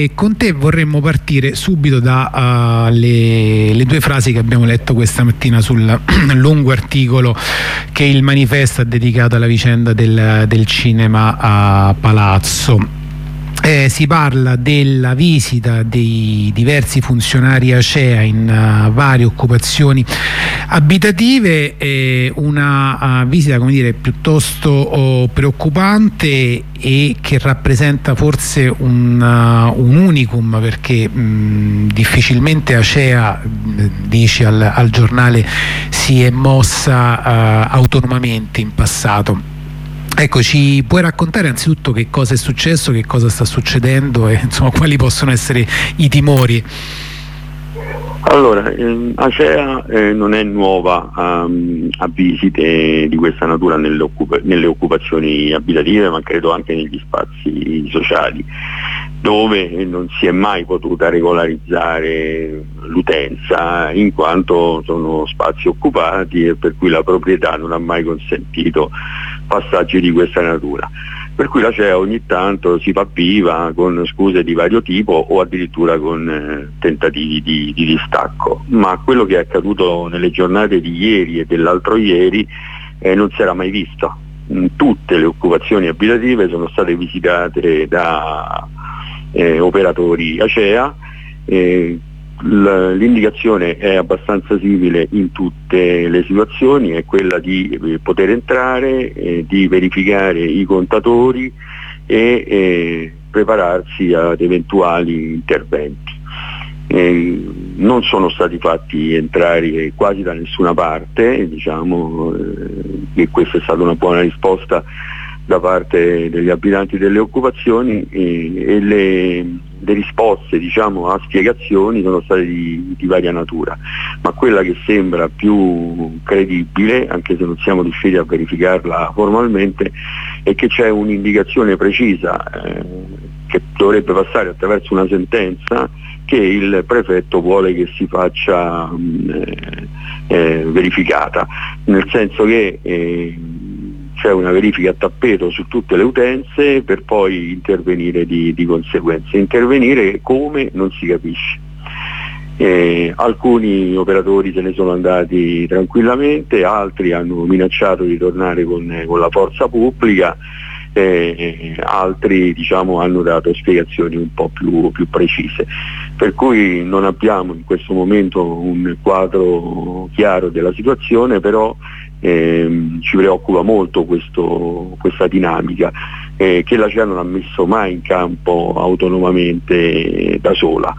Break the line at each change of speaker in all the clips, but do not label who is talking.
E con te vorremmo partire subito da le due frasi che abbiamo letto questa mattina sul lungo articolo che il Manifesto ha dedicato alla vicenda del cinema a Palazzo. Si parla della visita dei diversi funzionari ACEA in varie occupazioni abitative, una visita, come dire, piuttosto preoccupante e che rappresenta forse un unicum, perché difficilmente ACEA, dice al giornale, si è mossa autonomamente in passato. Ecco, ci puoi raccontare anzitutto che cosa è successo, che cosa sta succedendo e insomma quali possono essere i timori?
Allora, ACEA non è nuova a visite di questa natura nelle occupazioni abitative, ma credo anche negli spazi sociali, dove non si è mai potuta regolarizzare l'utenza, in quanto sono spazi occupati e per cui la proprietà non ha mai consentito passaggi di questa natura. Per cui l'ACEA ogni tanto si fa viva con scuse di vario tipo o addirittura con tentativi di distacco, ma quello che è accaduto nelle giornate di ieri e dell'altro ieri non si era mai visto. Tutte le occupazioni abitative sono state visitate da operatori ACEA. L'indicazione è abbastanza simile in tutte le situazioni, è quella di poter entrare, di verificare i contatori e prepararsi ad eventuali interventi. Non sono stati fatti entrare quasi da nessuna parte, diciamo che questa è stata una buona risposta da parte degli abitanti delle occupazioni, e le risposte, diciamo, a spiegazioni sono state di varia natura, ma quella che sembra più credibile, anche se non siamo riusciti a verificarla formalmente, è che c'è un'indicazione precisa che dovrebbe passare attraverso una sentenza, che il prefetto vuole che si faccia verificata, nel senso che c'è una verifica a tappeto su tutte le utenze per poi intervenire di conseguenza. Intervenire come non si capisce. Alcuni operatori se ne sono andati tranquillamente, altri hanno minacciato di tornare con la forza pubblica, altri, diciamo, hanno dato spiegazioni un po' più precise. Per cui non abbiamo in questo momento un quadro chiaro della situazione, però ci preoccupa molto questa dinamica che l'ACEA non ha messo mai in campo autonomamente da sola.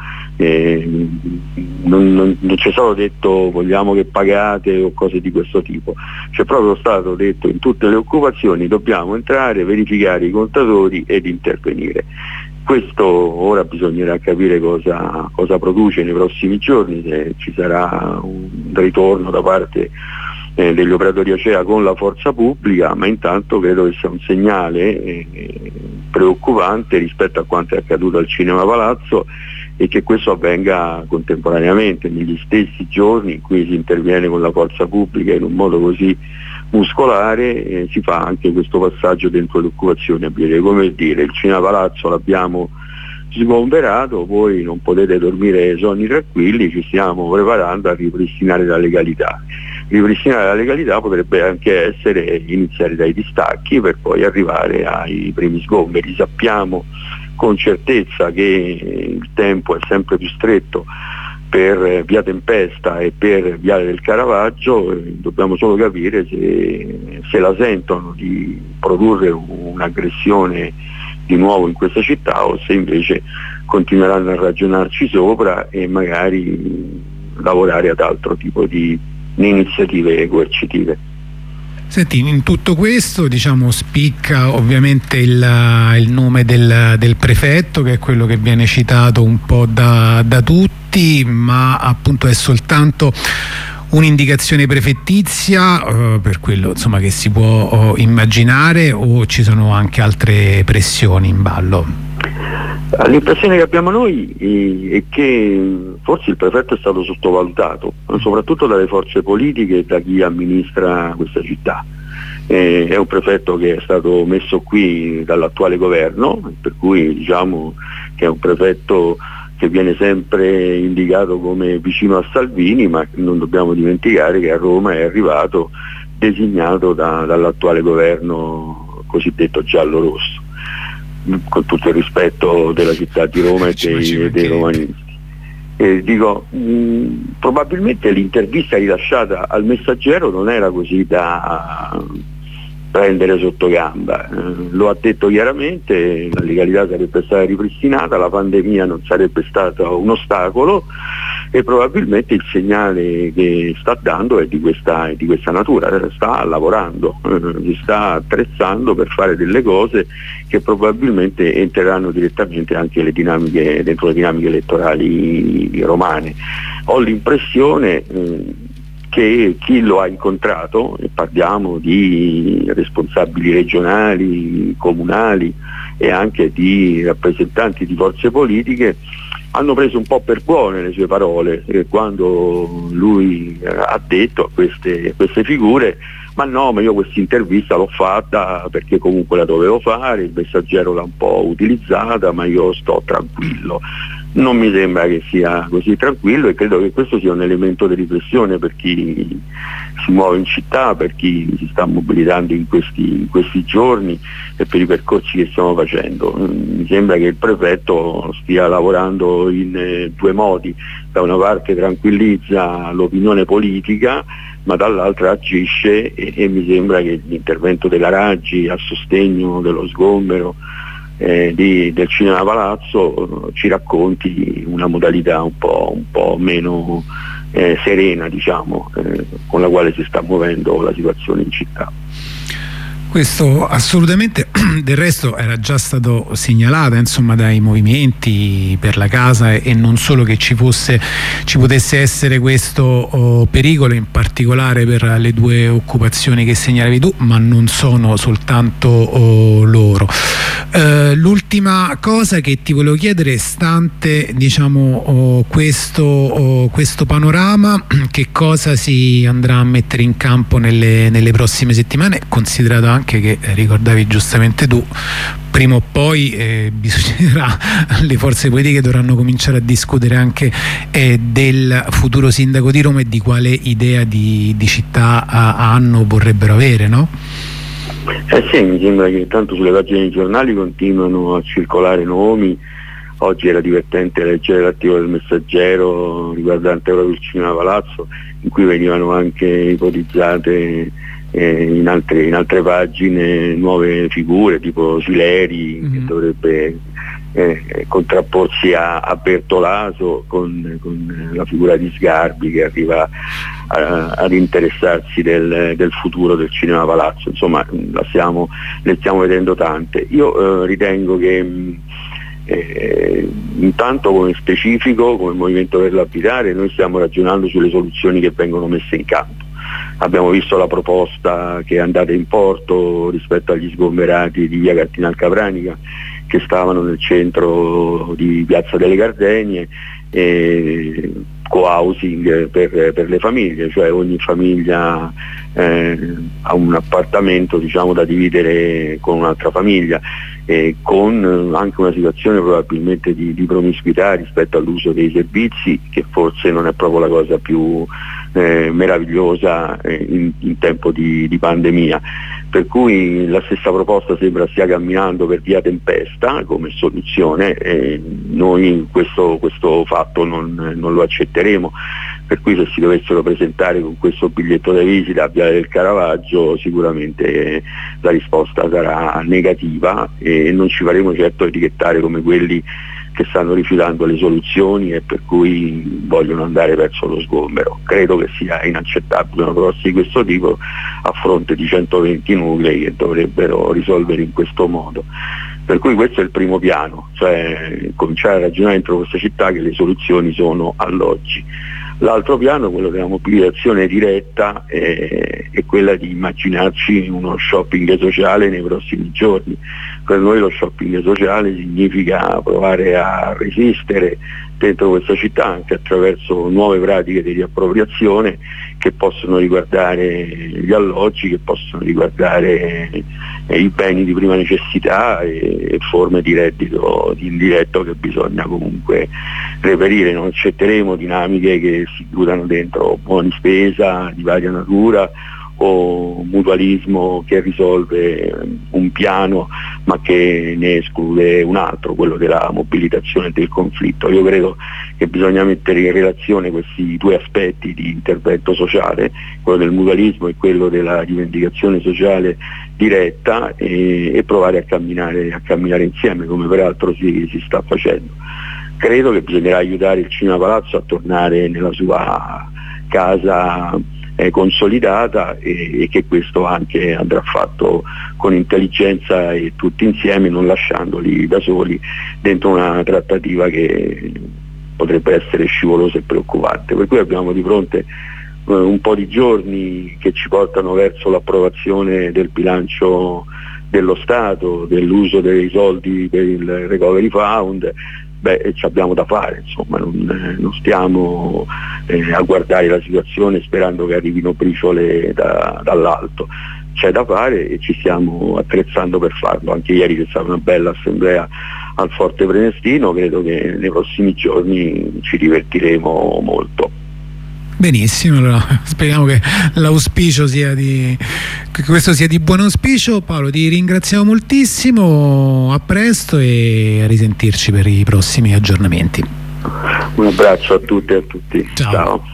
Non c'è stato detto vogliamo che pagate o cose di questo tipo, c'è proprio stato detto in tutte le occupazioni dobbiamo entrare, verificare i contatori ed intervenire. Questo ora bisognerà capire cosa produce nei prossimi giorni, se ci sarà un ritorno da parte degli operatori ACEA con la forza pubblica, ma intanto credo che sia un segnale preoccupante rispetto a quanto è accaduto al Cinema Palazzo, e che questo avvenga contemporaneamente negli stessi giorni in cui si interviene con la forza pubblica in un modo così muscolare. Si fa anche questo passaggio dentro le occupazioni abitative, come dire, il Cinema Palazzo l'abbiamo sgomberato, voi non potete dormire sonni tranquilli, ci stiamo preparando a ripristinare la legalità. Ripristinare la legalità potrebbe anche essere iniziare dai distacchi per poi arrivare ai primi sgomberi. Sappiamo con certezza che il tempo è sempre più stretto per via Tempesta e per viale del Caravaggio, dobbiamo solo capire se la sentono di produrre un'aggressione di nuovo in questa città o se invece continueranno a ragionarci sopra e magari lavorare ad altro tipo di iniziative coercitive.
Senti, in tutto questo, diciamo, spicca ovviamente il nome del prefetto, che è quello che viene citato un po' da tutti, ma appunto è soltanto un'indicazione prefettizia, per quello, insomma, che si può immaginare, o ci sono anche altre pressioni in ballo?
L'impressione che abbiamo noi è che forse il prefetto è stato sottovalutato, soprattutto dalle forze politiche e da chi amministra questa città. È un prefetto che è stato messo qui dall'attuale governo, per cui diciamo che è un prefetto che viene sempre indicato come vicino a Salvini, ma non dobbiamo dimenticare che a Roma è arrivato designato dall'attuale governo cosiddetto giallo-rosso, con tutto il rispetto della città di Roma e dei romanisti. Probabilmente l'intervista rilasciata al Messaggero non era così da prendere sotto gamba, lo ha detto chiaramente, la legalità sarebbe stata ripristinata, la pandemia non sarebbe stato un ostacolo e probabilmente il segnale che sta dando è di questa natura, sta lavorando, si sta attrezzando per fare delle cose che probabilmente entreranno direttamente anche dentro le dinamiche elettorali romane. Ho l'impressione che chi lo ha incontrato, e parliamo di responsabili regionali, comunali e anche di rappresentanti di forze politiche, hanno preso un po' per buone le sue parole quando lui ha detto a queste figure: ma no, ma io questa intervista l'ho fatta perché comunque la dovevo fare, il Messaggero l'ha un po' utilizzata, ma io sto tranquillo. Non mi sembra che sia così tranquillo e credo che questo sia un elemento di riflessione per chi si muove in città, per chi si sta mobilitando in questi giorni e per i percorsi che stiamo facendo. Mi sembra che il prefetto stia lavorando in due modi: da una parte tranquillizza l'opinione politica, ma dall'altra agisce e mi sembra che l'intervento della Raggi a sostegno dello sgombero del Cinema Palazzo ci racconti una modalità un po' meno serena, diciamo, con la quale si sta muovendo la situazione in città.
Questo assolutamente, del resto era già stato segnalato insomma dai movimenti per la casa e non solo, che ci potesse essere questo pericolo, in particolare per le due occupazioni che segnalavi tu, ma non sono soltanto loro. L'ultima cosa che ti volevo chiedere, stante diciamo questo panorama, che cosa si andrà a mettere in campo nelle prossime settimane, considerato anche che ricordavi giustamente tu, prima o poi bisognerà, le forze politiche dovranno cominciare a discutere anche del futuro sindaco di Roma e di quale idea di città hanno o vorrebbero avere, no?
Sì, mi sembra che tanto sulle pagine dei giornali continuano a circolare nomi. Oggi era divertente leggere l'articolo del Messaggero riguardante proprio il Cinema Palazzo, in cui venivano anche ipotizzate in altre pagine nuove figure tipo Sileri, che dovrebbe contrapporsi a Bertolaso, con la figura di Sgarbi che arriva ad interessarsi del futuro del Cinema Palazzo. Insomma, ne stiamo vedendo tante. Io ritengo che intanto, come specifico, come Movimento per l'Abitare, noi stiamo ragionando sulle soluzioni che vengono messe in campo. Abbiamo visto la proposta che è andata in porto rispetto agli sgomberati di via Cardinal Capranica, che stavano nel centro di Piazza delle Gardenie, co-housing per le famiglie, cioè ogni famiglia ha un appartamento, diciamo, da dividere con un'altra famiglia, con anche una situazione probabilmente di promiscuità rispetto all'uso dei servizi, che forse non è proprio la cosa più meravigliosa in tempo di pandemia. Per cui la stessa proposta sembra stia camminando per via tempesta come soluzione, noi questo fatto non lo accetteremo, per cui se si dovessero presentare con questo biglietto da visita a Viale del Caravaggio sicuramente la risposta sarà negativa e non ci faremo certo etichettare come quelli che stanno rifiutando le soluzioni e per cui vogliono andare verso lo sgombero. Credo che sia inaccettabile una proposta di questo tipo a fronte di 120 nuclei che dovrebbero risolvere in questo modo. Per cui questo è il primo piano, cioè cominciare a ragionare dentro questa città che le soluzioni sono all'oggi. L'altro piano, quello della mobilitazione diretta, è quella di immaginarci uno shopping sociale nei prossimi giorni. Per noi lo shopping sociale significa provare a resistere dentro questa città anche attraverso nuove pratiche di riappropriazione che possono riguardare gli alloggi, che possono riguardare i beni di prima necessità e forme di reddito indiretto che bisogna comunque reperire. Non accetteremo dinamiche che si chiudano dentro buoni spesa di varia natura o mutualismo che risolve un piano ma che ne esclude un altro, quello della mobilitazione del conflitto. Io credo che bisogna mettere in relazione questi due aspetti di intervento sociale, quello del mutualismo e quello della rivendicazione sociale diretta, e provare a camminare insieme, come peraltro si sta facendo. Credo che bisognerà aiutare il Cinema Palazzo a tornare nella sua casa consolidata e che questo anche andrà fatto con intelligenza e tutti insieme, non lasciandoli da soli dentro una trattativa che potrebbe essere scivolosa e preoccupante. Per cui abbiamo di fronte un po' di giorni che ci portano verso l'approvazione del bilancio dello Stato, dell'uso dei soldi per il Recovery Fund. Ci abbiamo da fare, insomma, non stiamo a guardare la situazione sperando che arrivino briciole dall'alto. C'è da fare e ci stiamo attrezzando per farlo. Anche ieri c'è stata una bella assemblea al Forte Prenestino, credo che nei prossimi giorni ci divertiremo molto.
Benissimo, allora speriamo che l'auspicio che questo sia di buon auspicio. Paolo, ti ringraziamo moltissimo, a presto e a risentirci per i prossimi aggiornamenti.
Un abbraccio a tutte e a tutti.
Ciao.
Ciao.